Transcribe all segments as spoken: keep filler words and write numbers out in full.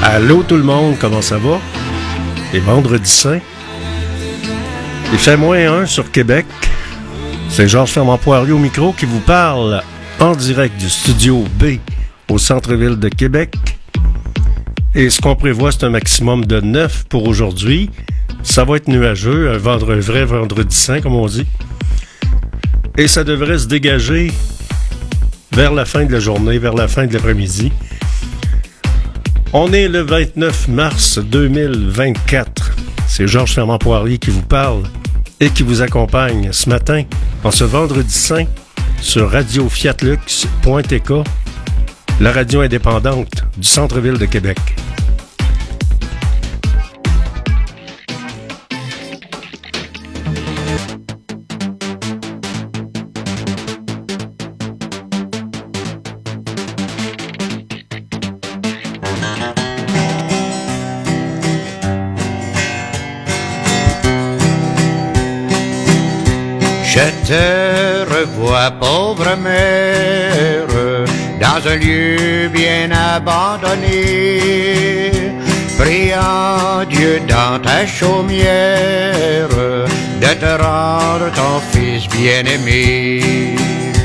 Allô tout le monde, comment ça va? Et vendredi saint. Il fait moins un sur Québec. C'est Georges Fermant-Poirier au micro qui vous parle en direct du studio B au centre-ville de Québec. Et ce qu'on prévoit, c'est un maximum de neuf pour aujourd'hui. Ça va être nuageux, un, vendre, un vrai vendredi saint, comme on dit. Et ça devrait se dégager vers la fin de la journée, vers la fin de l'après-midi. On est le vingt-neuf mars deux mille vingt-quatre. C'est Georges Fermant-Poirier qui vous parle et qui vous accompagne ce matin, en ce vendredi saint, sur radio fiat lux point t k, la radio indépendante du centre-ville de Québec. Je te revois, pauvre mère, dans un lieu bien abandonné, priant Dieu dans ta chaumière de te rendre ton fils bien-aimé.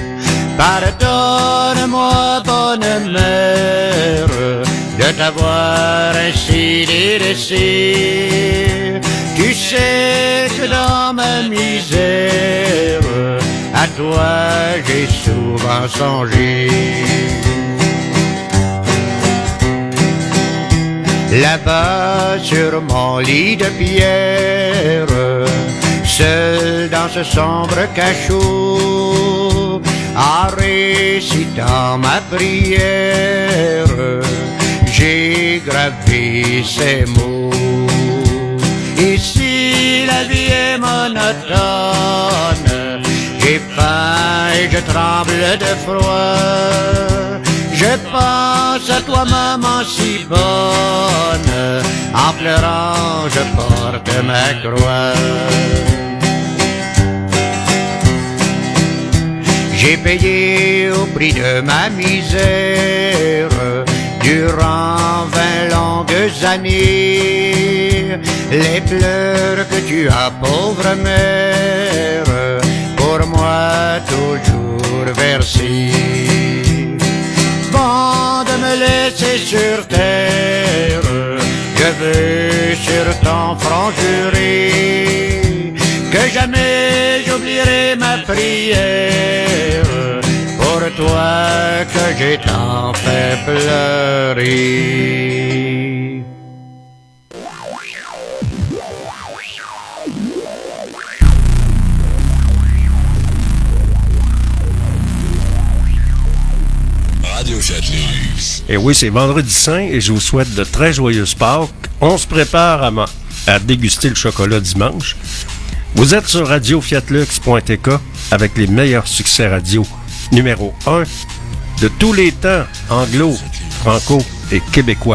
Pardonne-moi, bonne mère, de t'avoir ainsi délaissé. Tu sais que dans ma misère, à toi j'ai souvent songé. Là-bas sur mon lit de pierre, seul dans ce sombre cachot, en récitant ma prière, j'ai gravé ces mots. Ici la vie est monotone, j'ai faim et je tremble de froid. Je pense à toi maman si bonne, en pleurant je porte ma croix. J'ai payé au prix de ma misère, durant vingt longues années, les pleurs que tu as, pauvre mère, pour moi toujours versés. Bon de me laisser sur terre, je veux sur ton front jurer que jamais j'oublierai ma prière pour toi que j'ai tant fait pleurer. Et oui, c'est vendredi saint et je vous souhaite de très joyeuses Pâques. On se prépare à, ma- à déguster le chocolat dimanche. Vous êtes sur radio fiat lux point t k avec les meilleurs succès radio numéro un de tous les temps, anglo, franco et québécois.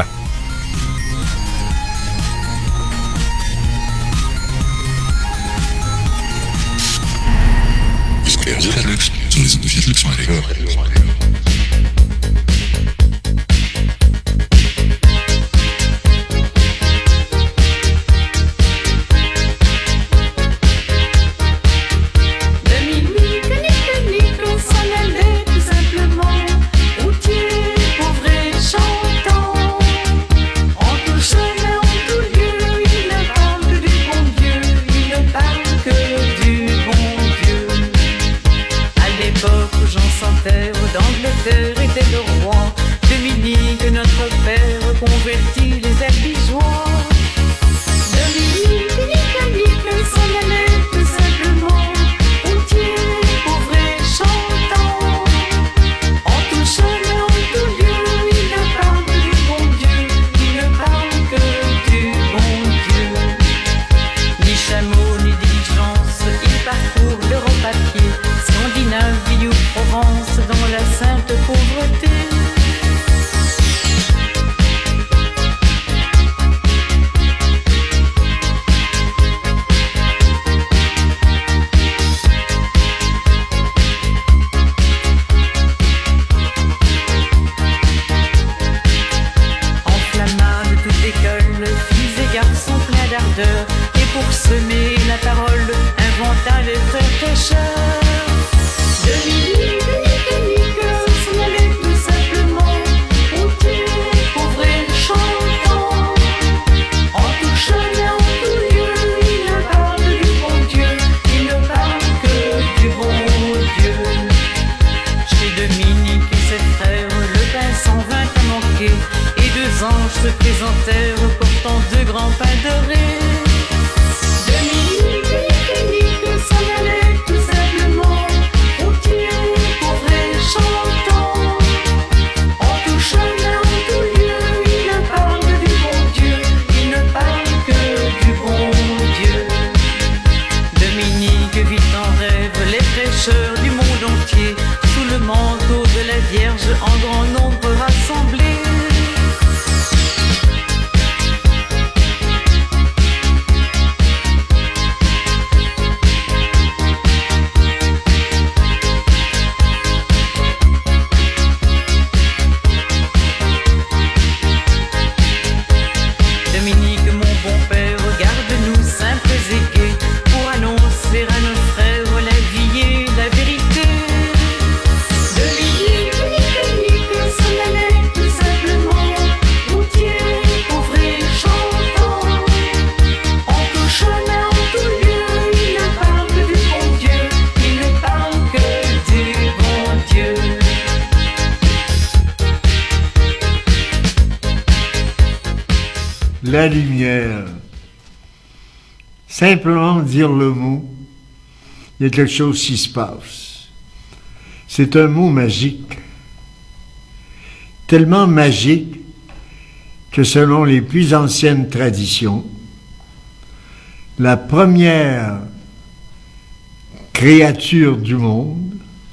pour semer la parole, inventa les frères prêcheurs. Dominique, Dominique, s'en allait tout simplement, routier, pauvre et chantant. En tout chemin, en tout lieu, il ne parle du bon Dieu, il ne parle que du bon Dieu. Chez Dominique et ses frères, le pain s'en vint à manquer, et deux anges se présentèrent portant deux grands pains dorés. Dominique, Dominique, s'en allait tout simplement, routier, pauvre et chantant. En tout chemin, en tout lieu, il ne parle du bon Dieu, il ne parle que du bon Dieu. Dominique vit en rêve les prêcheurs du monde entier, sous le manteau de la Vierge en grand nombre rassemblés. Dominique, mon bon père, regarde-nous simples et gais, pour annoncer à nos frères la vie et la vérité. Dominique, Dominique, s'en allait tout simplement, routier, pauvre et chantant. En tout chemin, en tout lieu, il ne parle que du bon Dieu, il ne parle que du bon Dieu. La lumière. Simplement dire le mot, il y a quelque chose qui se passe. C'est un mot magique. Tellement magique que selon les plus anciennes traditions, la première créature du monde,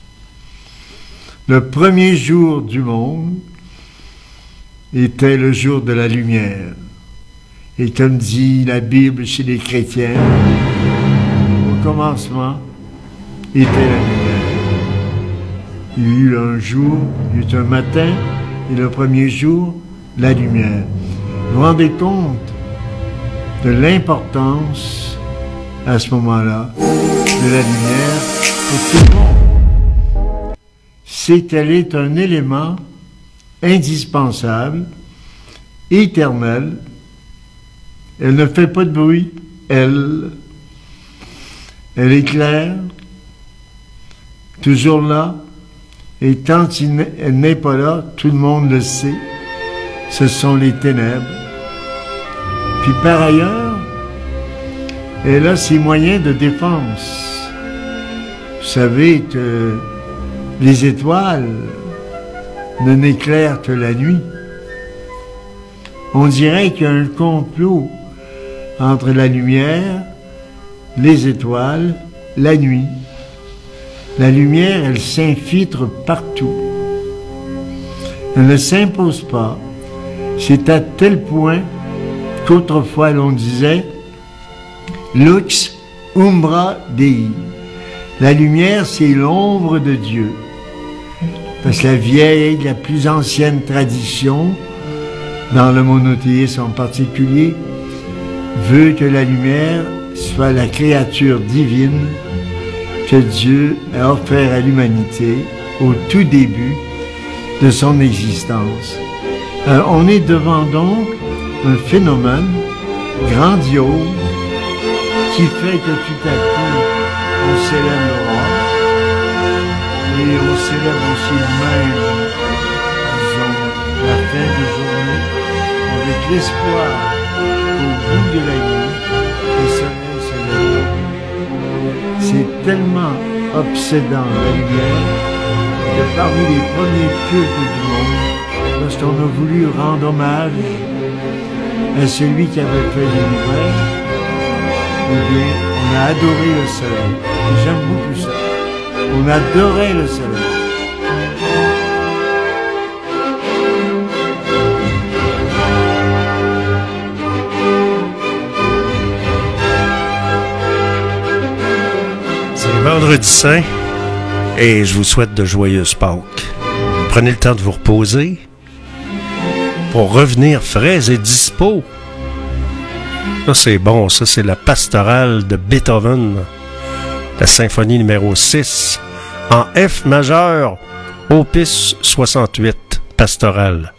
le premier jour du monde, était le jour de la lumière. Et comme dit la Bible chez les chrétiens, au commencement était la lumière. Il y eut un jour, il y eut un matin, et le premier jour, la lumière. Vous vous rendez compte de l'importance, à ce moment-là, de la lumière pour tout le monde. C'est qu'elle est un élément indispensable, éternel. Elle ne fait pas de bruit, elle. Elle éclaire, toujours là, et tant elle n'est pas là, tout le monde le sait, ce sont les ténèbres. Puis par ailleurs, elle a ses moyens de défense. Vous savez que les étoiles ne n'éclairent que la nuit. On dirait qu'il y a un complot entre la lumière, les étoiles, la nuit. La lumière, elle s'infiltre partout. Elle ne s'impose pas. C'est à tel point qu'autrefois l'on disait « Lux umbra Dei ». La lumière, c'est l'ombre de Dieu. Parce que la vieille, la plus ancienne tradition, dans le monothéisme en particulier, veut que la lumière soit la créature divine que Dieu a offert à l'humanité au tout début de son existence. Alors, on est devant donc un phénomène grandiose qui fait que tout à coup, on célèbre l'aurore et on célèbre aussi même, disons, la fin de journée avec l'espoir qu'au bout de la nuit, le soleil se lève. C'est tellement obsédant la lumière que parmi les premiers cultes du monde, lorsqu'on a voulu rendre hommage à celui qui avait fait les lumières, eh bien, on a adoré le soleil. Et j'aime beaucoup ça. On adorait le soleil. C'est vendredi saint et je vous souhaite de joyeuses Pâques. Prenez le temps de vous reposer pour revenir frais et dispo Ça, c'est bon. Ça, c'est la pastorale de Beethoven. La symphonie numéro six. En F majeur, opus soixante-huit, pastorale.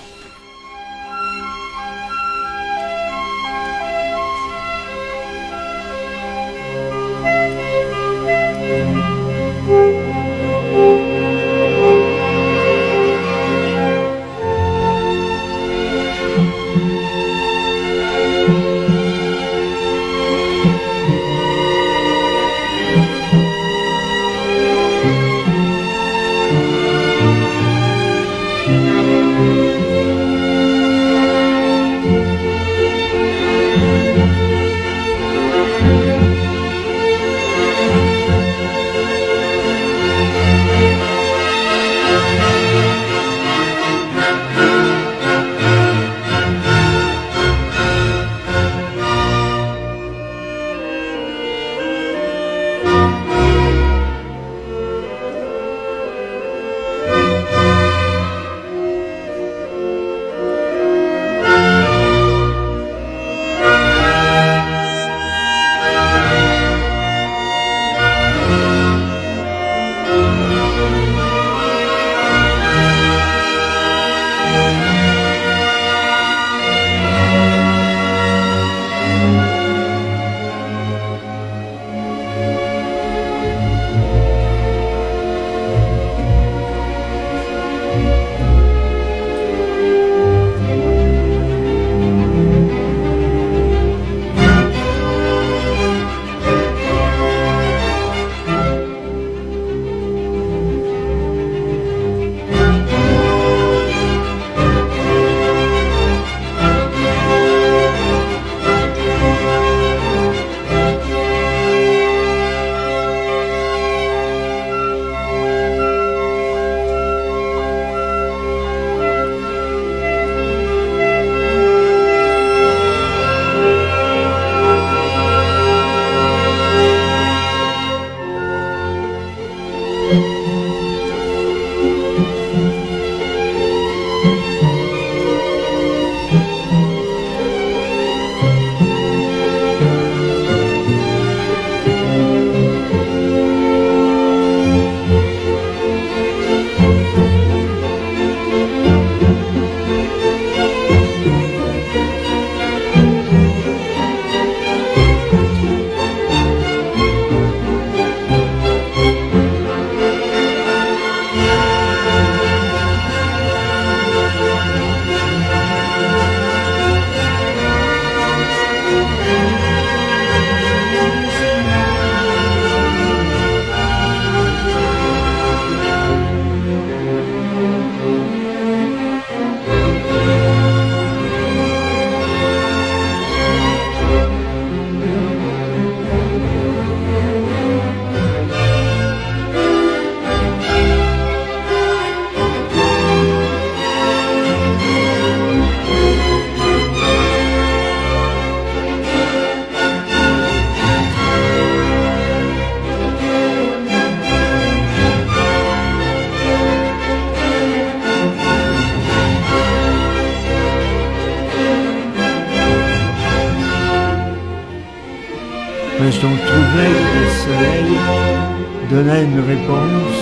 Parce qu'on trouvait que le soleil donnait une réponse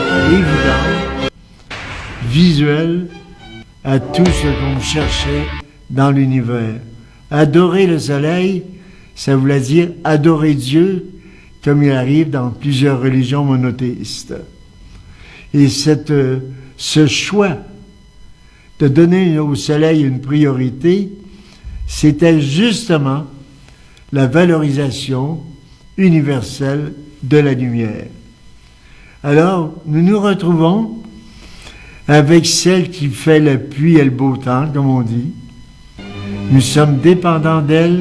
évidente, visuelle, à tout ce qu'on cherchait dans l'univers. Adorer le soleil, ça voulait dire adorer Dieu, comme il arrive dans plusieurs religions monothéistes. Et cette, ce choix de donner au soleil une priorité, c'était justement la valorisation universelle de la lumière. Alors, nous nous retrouvons avec celle qui fait la pluie et le beau temps, comme on dit. Nous sommes dépendants d'elle,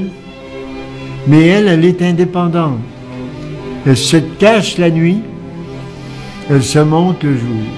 mais elle, elle est indépendante. Elle se cache la nuit, elle se montre le jour.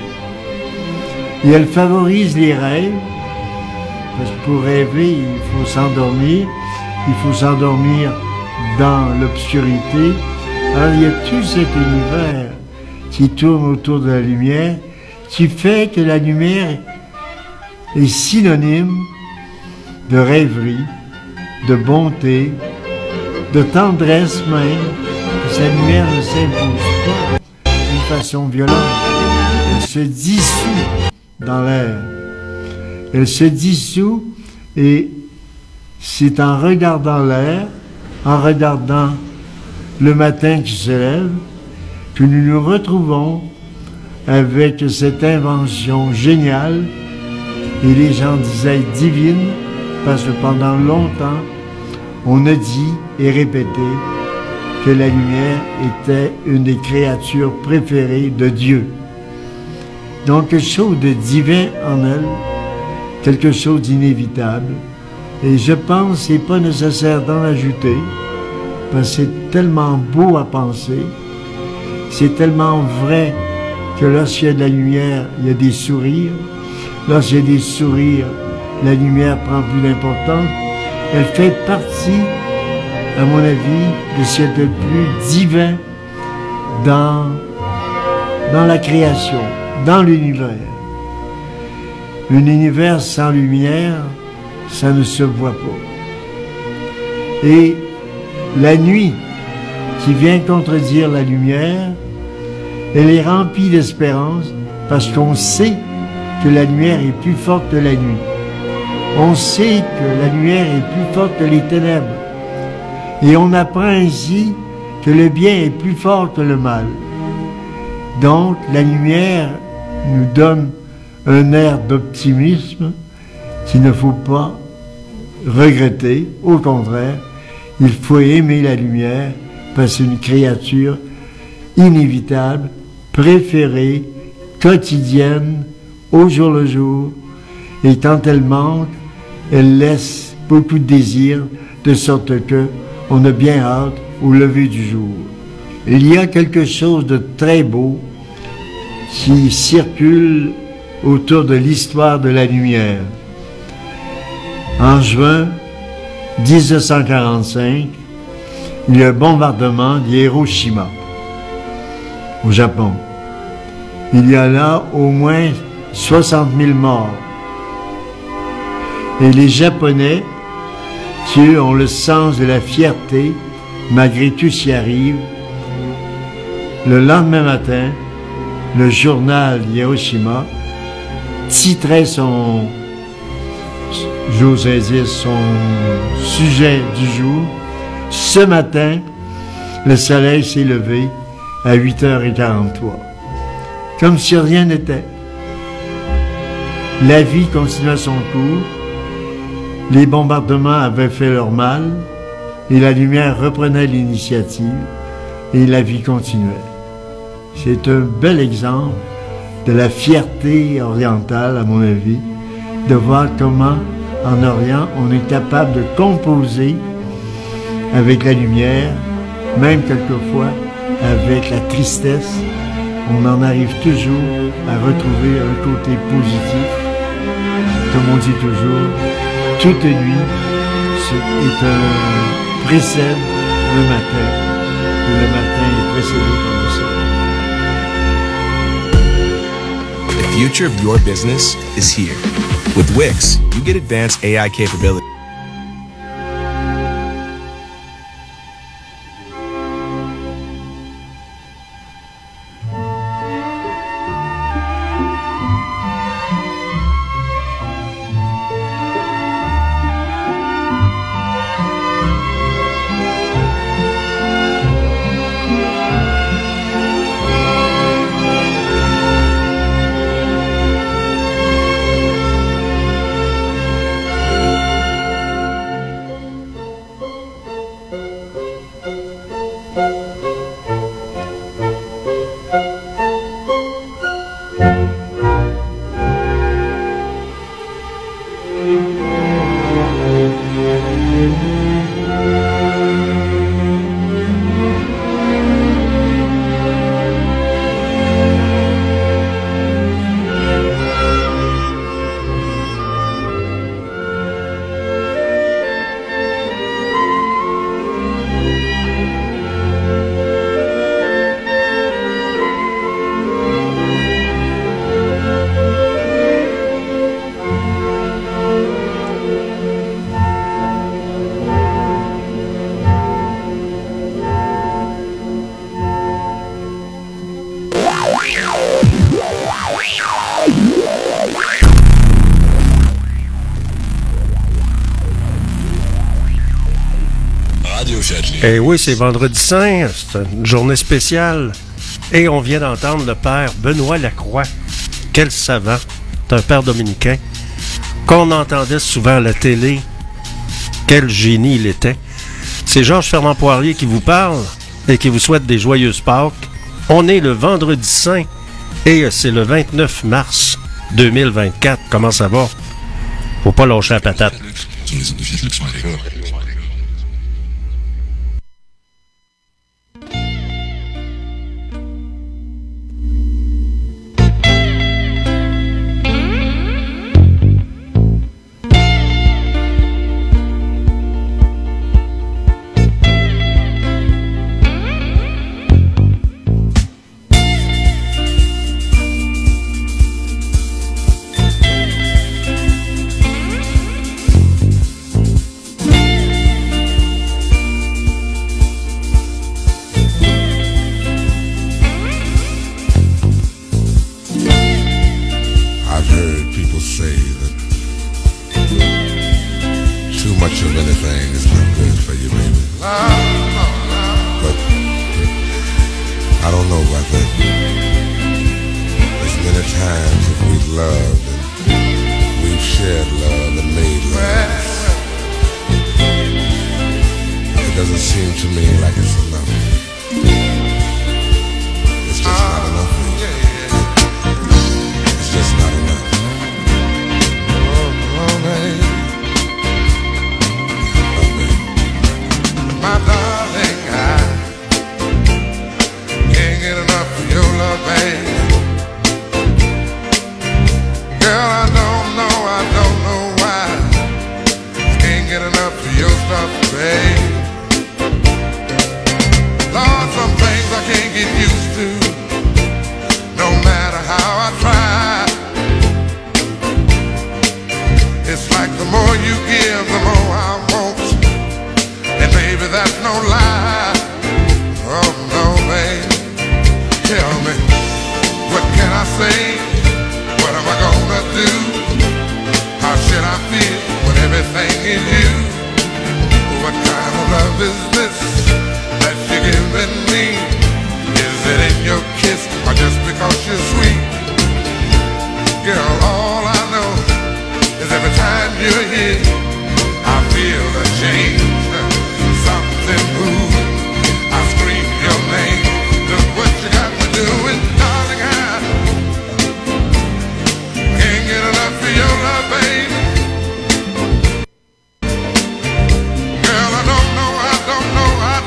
Et elle favorise les rêves, parce que pour rêver, il faut s'endormir. Il faut s'endormir dans l'obscurité. Alors il y a tout cet univers qui tourne autour de la lumière, qui fait que la lumière est synonyme de rêverie, de bonté, de tendresse même, que sa lumière ne s'impose pas d'une façon violente. Elle se dissout dans l'air. Elle se dissout et c'est en regardant l'air, en regardant le matin qui se lève, que nous nous retrouvons avec cette invention géniale, et les gens disaient divine, parce que pendant longtemps, on a dit et répété que la lumière était une des créatures préférées de Dieu. Donc quelque chose de divin en elle, quelque chose d'inévitable. Et je pense que ce n'est pas nécessaire d'en ajouter, parce que c'est tellement beau à penser, c'est tellement vrai que lorsqu'il y a de la lumière, il y a des sourires. Lorsqu'il y a des sourires, la lumière prend plus d'importance. Elle fait partie, à mon avis, de ce qui est le plus divin dans, dans la création, dans l'univers. Un univers sans lumière, ça ne se voit pas. Et la nuit qui vient contredire la lumière, elle est remplie d'espérance parce qu'on sait que la lumière est plus forte que la nuit. On sait que la lumière est plus forte que les ténèbres. Et on apprend ainsi que le bien est plus fort que le mal. Donc, la lumière nous donne un air d'optimisme qu'il ne faut pas regretter. Au contraire, il faut aimer la lumière parce que c'est une créature inévitable, préférée, quotidienne, au jour le jour. Et quand elle manque, elle laisse beaucoup de désir, de sorte que on a bien hâte au lever du jour. Il y a quelque chose de très beau qui circule autour de l'histoire de la lumière. En juin dix-neuf cent quarante-cinq, il y a un bombardement d'Hiroshima, au Japon. Il y a là au moins soixante mille morts. Et les Japonais, qui eux ont le sens de la fierté, malgré tout ce qui arrive, le lendemain matin, le journal Hiroshima titrait son, j'oserais dire, son sujet du jour. Ce matin, le soleil s'est levé à huit heures quarante-trois. Comme si rien n'était. La vie continuait son cours. Les bombardements avaient fait leur mal et la lumière reprenait l'initiative et la vie continuait. C'est un bel exemple de la fierté orientale, à mon avis, de voir comment, en Orient, on est capable de composer avec la lumière, même quelquefois avec la tristesse. On en arrive toujours à retrouver un côté positif. Comme on dit toujours, toute nuit est un précède le matin, et le matin est précédé par le soleil. The future of your business is here. With Wix, you get advanced A I capability. Radio Châtelet. Eh oui, c'est Vendredi Saint, c'est une journée spéciale. Et on vient d'entendre le père Benoît Lacroix. Quel savant, c'est un père dominicain qu'on entendait souvent à la télé. Quel génie il était. C'est Georges Fernand Poirier qui vous parle et qui vous souhaite des joyeuses Pâques. On est le Vendredi Saint et c'est le vingt-neuf mars deux mille vingt-quatre. Comment ça va? Faut pas lâcher la patate. Sur les ondes de Fiat Lux point f r. Girl, I don't know, I don't know, I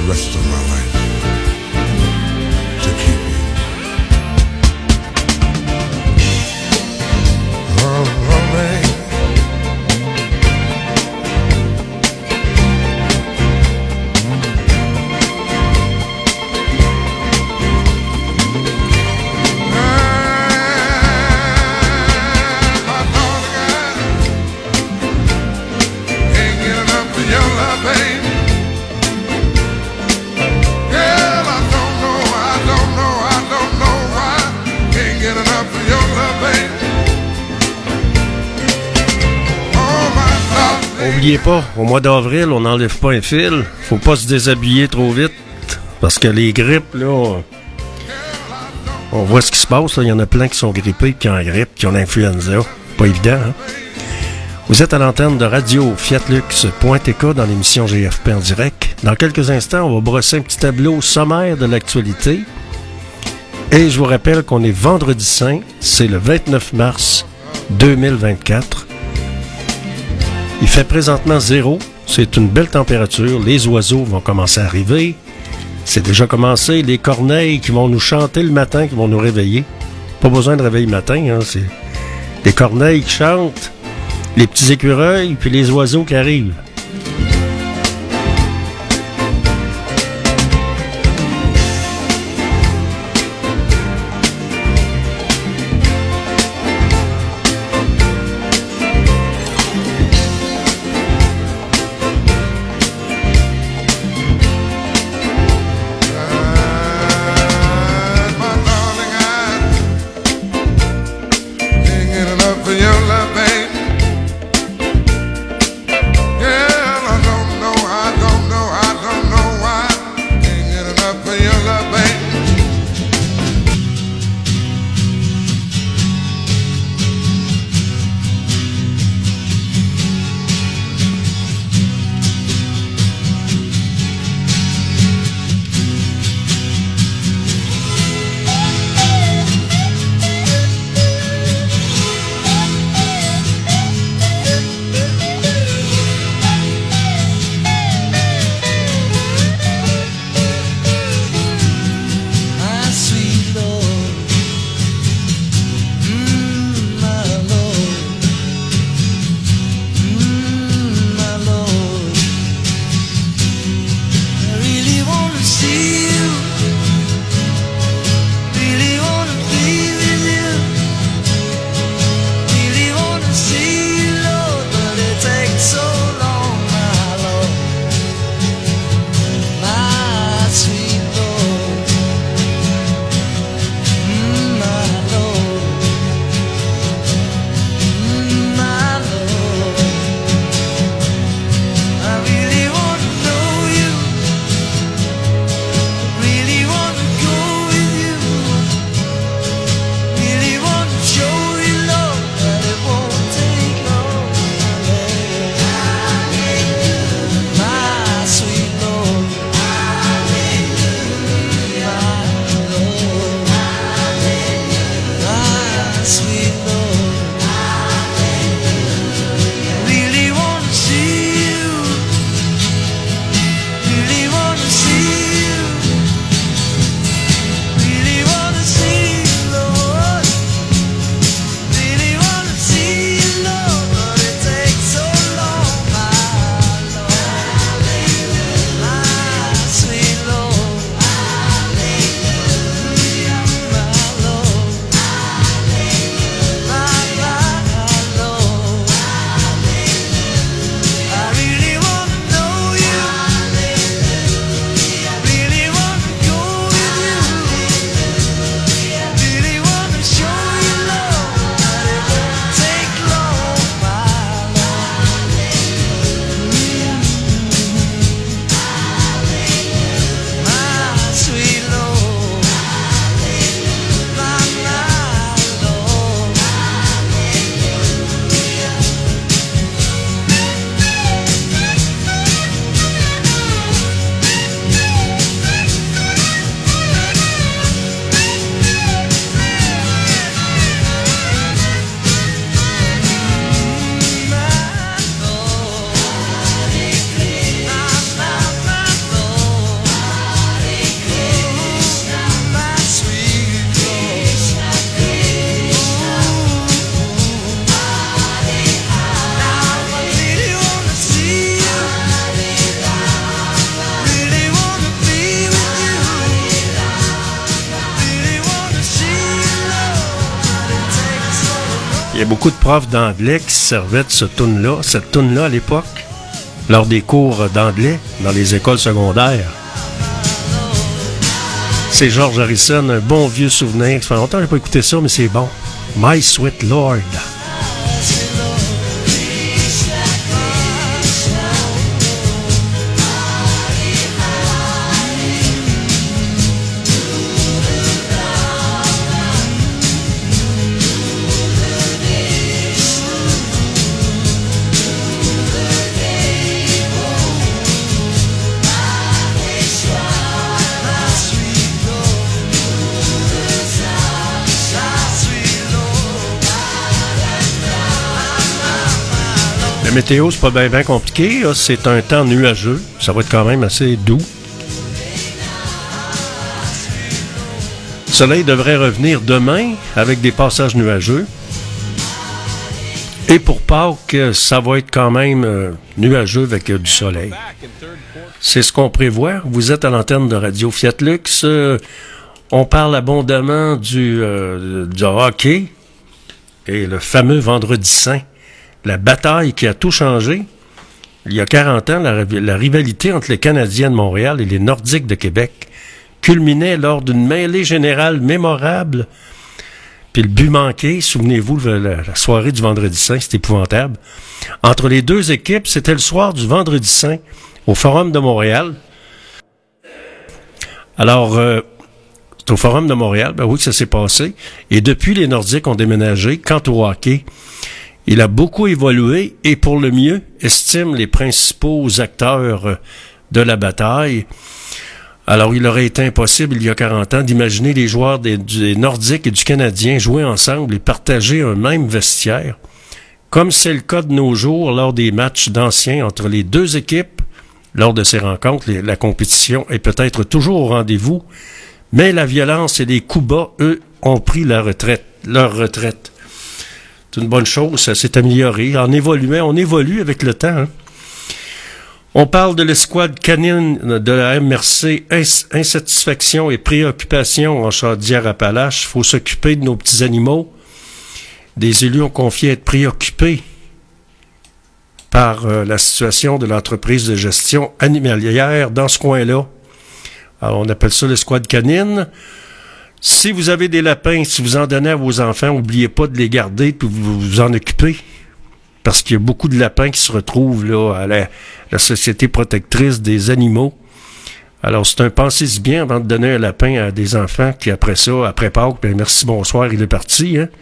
the rest of my life to keep you. Oh, oh, man. N'oubliez pas, au mois d'avril, on n'enlève pas un fil. Faut pas se déshabiller trop vite. Parce que les grippes, là, on voit ce qui se passe. Il y en a plein qui sont grippés, qui ont la grippe, qui ont l'influenza. Pas évident, hein? Vous êtes à l'antenne de radio fiatlux point t k dans l'émission G F P en direct. Dans quelques instants, on va brosser un petit tableau sommaire de l'actualité. Et je vous rappelle qu'on est vendredi saint, c'est le vingt-neuf mars deux mille vingt-quatre. Il fait présentement zéro, c'est une belle température, les oiseaux vont commencer à arriver. C'est déjà commencé, les corneilles qui vont nous chanter le matin, qui vont nous réveiller. Pas besoin de réveil matin, hein, c'est les corneilles qui chantent, les petits écureuils, puis les oiseaux qui arrivent. Yeah. Il y a beaucoup de profs d'anglais qui se servaient de ce tune-là, cette tune-là à l'époque, lors des cours d'anglais dans les écoles secondaires. C'est George Harrison, un bon vieux souvenir. Ça fait longtemps que je n'ai pas écouté ça, mais c'est bon. My Sweet Lord. La météo, c'est pas bien bien compliqué. Là. C'est un temps nuageux. Ça va être quand même assez doux. Le soleil devrait revenir demain avec des passages nuageux. Et pour Pâques, ça va être quand même euh, nuageux avec euh, du soleil. C'est ce qu'on prévoit. Vous êtes à l'antenne de Radio Fiat Lux. Euh, on parle abondamment du, euh, du hockey et le fameux Vendredi Saint. La bataille qui a tout changé. Il y a quarante ans, la, la rivalité entre les Canadiens de Montréal et les Nordiques de Québec culminait lors d'une mêlée générale mémorable. Puis le but manqué, souvenez-vous, la, la soirée du Vendredi Saint, c'était épouvantable. Entre les deux équipes, c'était le soir du Vendredi Saint au Forum de Montréal. Alors, euh, c'est au Forum de Montréal, ben oui, ça s'est passé. Et depuis, les Nordiques ont déménagé. Quant au hockey, il a beaucoup évolué et pour le mieux, estiment les principaux acteurs de la bataille. Alors, il aurait été impossible, il y a quarante ans, d'imaginer les joueurs des, des Nordiques et du Canadien jouer ensemble et partager un même vestiaire, comme c'est le cas de nos jours lors des matchs d'anciens entre les deux équipes. Lors de ces rencontres, les, la compétition est peut-être toujours au rendez-vous, mais la violence et les coups bas, eux, ont pris la retraite, leur retraite. C'est une bonne chose, ça s'est amélioré. En évoluant, on évolue avec le temps. Hein. On parle de l'escouade canine de la M R C, ins- insatisfaction et préoccupation en Chaudière-Appalaches. Il faut s'occuper de nos petits animaux. Des élus ont confié être préoccupés par euh, la situation de l'entreprise de gestion animalière dans ce coin-là. Alors, on appelle ça l'escouade canine. Si vous avez des lapins, si vous en donnez à vos enfants, n'oubliez pas de les garder et vous vous en occuper. Parce qu'il y a beaucoup de lapins qui se retrouvent là à la, la Société protectrice des animaux. Alors, c'est un pensez-y bien avant de donner un lapin à des enfants qui, après ça, après Pâques, bien merci, bonsoir, il est parti. Hein?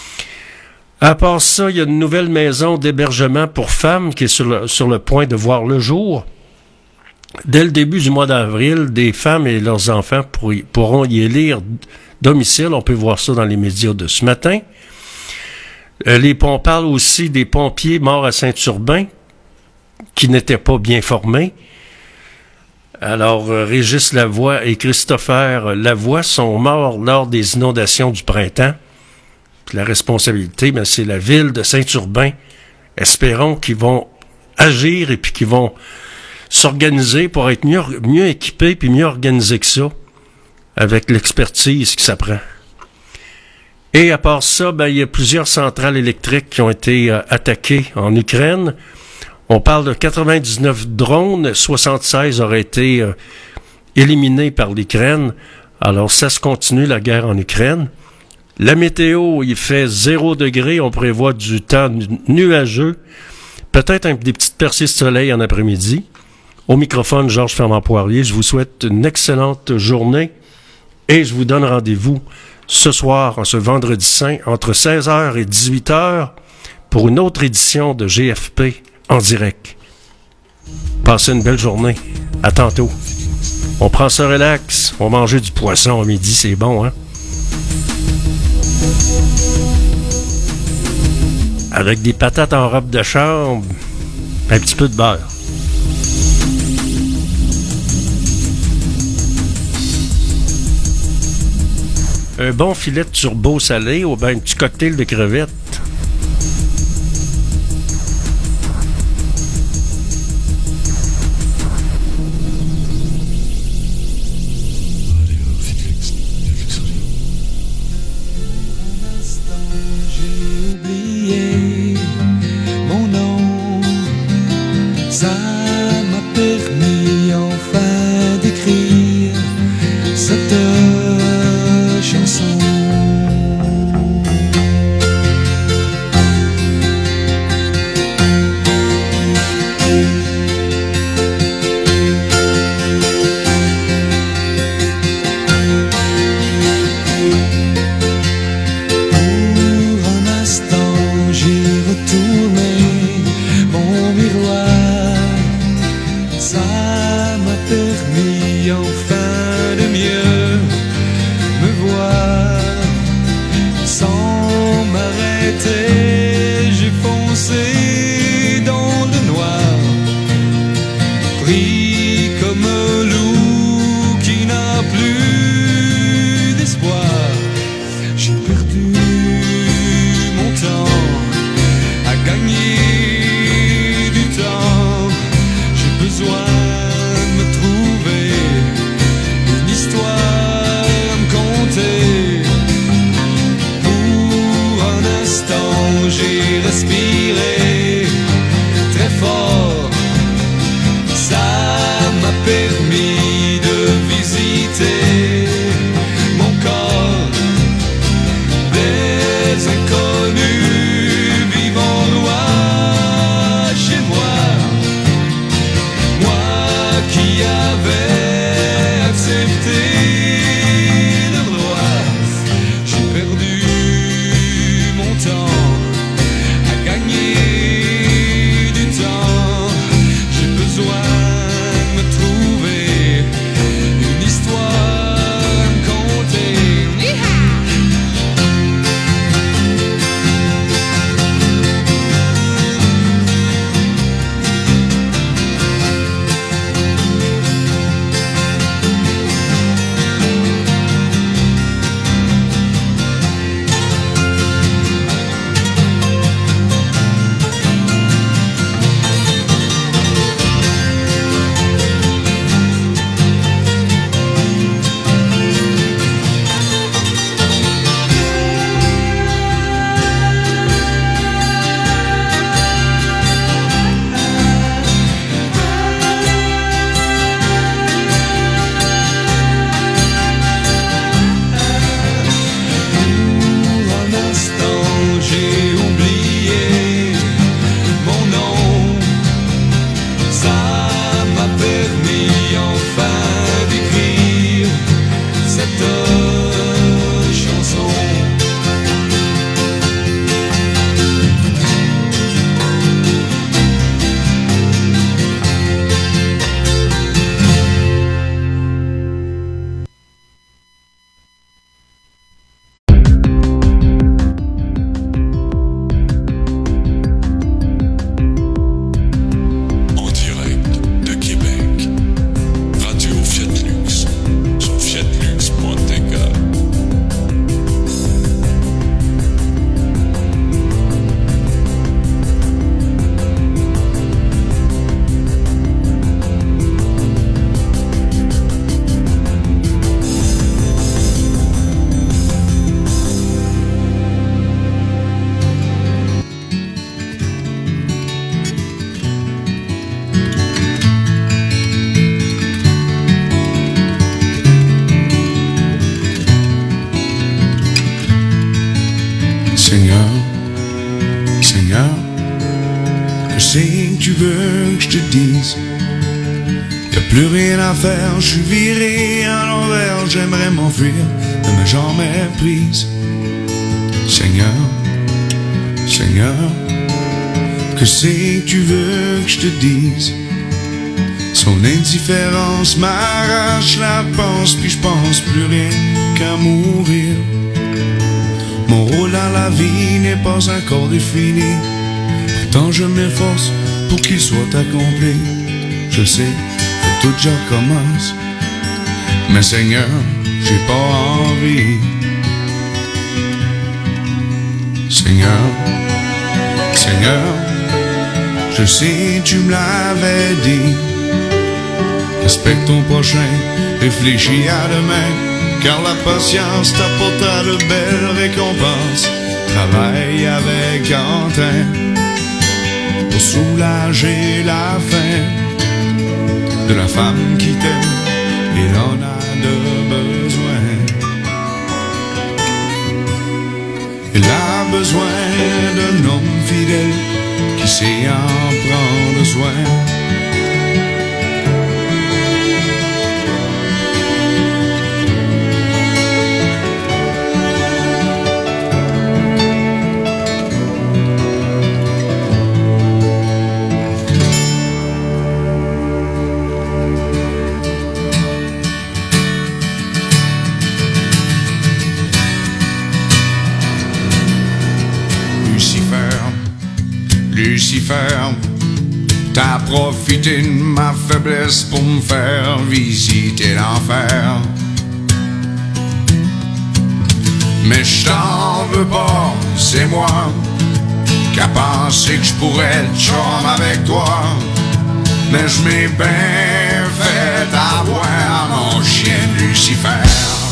À part ça, il y a une nouvelle maison d'hébergement pour femmes qui est sur le, sur le point de voir le jour. Dès le début du mois d'avril, des femmes et leurs enfants pour y, pourront y élire domicile. On peut voir ça dans les médias de ce matin. Euh, les, on parle aussi des pompiers morts à Saint-Urbain qui n'étaient pas bien formés. Alors, euh, Régis Lavoie et Christopher Lavoie sont morts lors des inondations du printemps. Puis la responsabilité, ben, c'est la ville de Saint-Urbain. Espérons qu'ils vont agir et puis qu'ils vont s'organiser pour être mieux, mieux équipés puis mieux organisés que ça, avec l'expertise que ça prend. Et à part ça, ben, il y a plusieurs centrales électriques qui ont été euh, attaquées en Ukraine. On parle de quatre-vingt-dix-neuf drones, soixante-seize auraient été euh, éliminés par l'Ukraine. Alors ça se continue, la guerre en Ukraine. La météo, il fait zéro degré, on prévoit du temps nu- nuageux, peut-être un, des petites percées de soleil en après-midi. Au microphone, Georges Fernand-Poirier, je vous souhaite une excellente journée et je vous donne rendez-vous ce soir, ce vendredi saint, entre seize heures et dix-huit heures, pour une autre édition de G F P en direct. Passez une belle journée. À tantôt. On prend ça relax. On mange du poisson à midi, c'est bon, hein? Avec des patates en robe de chambre, un petit peu de beurre. Un bon filet de turbo salé ou bien un petit cocktail de crevettes. J'ai oublié Ça m'a permis enfin d'écrire cette chanson. J'ai foncé dans le noir, pris comme un loup qui n'a plus d'espoir. J'ai perdu mon temps à gagner du temps. J'ai besoin de me trouver une histoire à me conter. J'ai respiré très fort, ça m'a permis de visiter mon corps. Des inconnus vivant loin chez moi, moi qui avais accepté leur loi. J'ai perdu mon temps à gagner du temps. J'ai besoin de me trouver une histoire à me conter. Seigneur, Seigneur, que c'est que tu veux que je te dise? Y'a plus rien à faire, je suis viré à l'envers, j'aimerais m'enfuir de ma jambe prise. Seigneur, Seigneur, que c'est que tu veux que je te dise? Son indifférence m'arrache la panse, puis je pense plus rien qu'à mourir. Mon rôle dans la vie n'est pas encore défini, pourtant je m'efforce pour qu'il soit accompli. Je sais que tout déjà commence, mais Seigneur, j'ai pas envie. Seigneur, Seigneur, je sais tu me l'avais dit. Respecte ton prochain, réfléchis à demain, car la patience t'apportera de belles récompenses. Travaille avec entrain pour soulager l'âge et la fin de la femme qui t'aime et en a de besoin. Elle a besoin d'un homme fidèle qui sait en prendre soin. Lucifer, t'as profité de ma faiblesse pour me faire visiter l'enfer. Mais je t'en veux pas, c'est moi qui a pensé que je pourrais être chum avec toi. Mais je m'ai bien fait avoir mon chien Lucifer.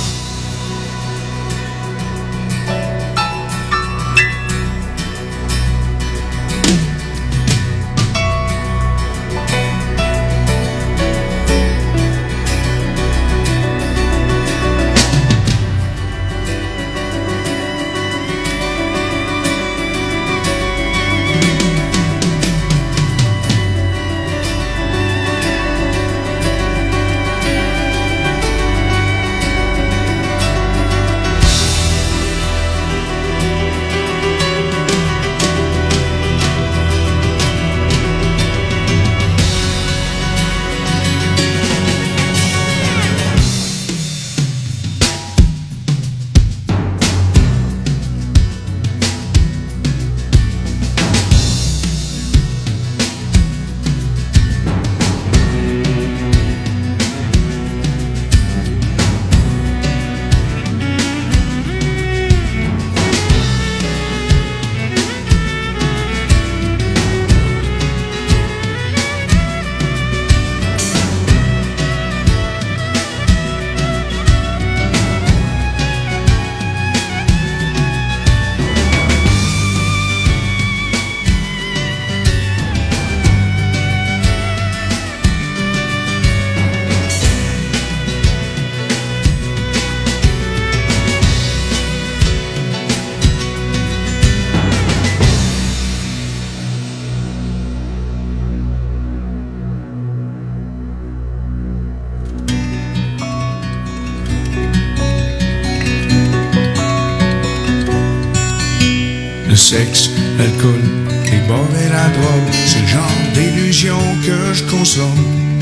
Sexe, l'alcool, les bars et la drogue, c'est le genre d'illusion que je consomme.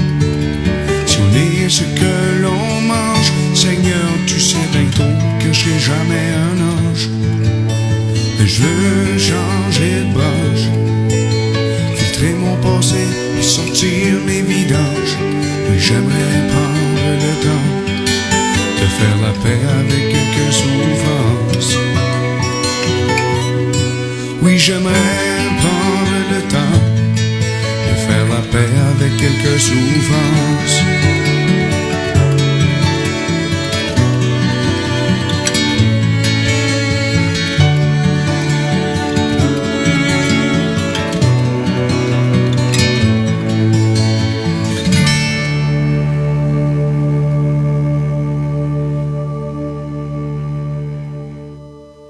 Si on est ce que l'on mange, Seigneur, tu sais bien trop que je serai jamais un ange. Mais je veux changer de branche, filtrer mon passé et sortir mes vidanges. Mais j'aimerais prendre le temps de faire la paix avec quelques souffrances. Oui, j'aimerais prendre le temps de faire la paix avec quelques souffrances.